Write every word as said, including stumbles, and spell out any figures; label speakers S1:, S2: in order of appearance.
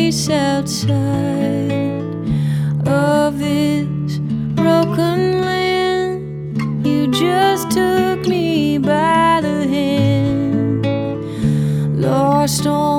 S1: place outside of this broken land. You just took me by the hand, lost on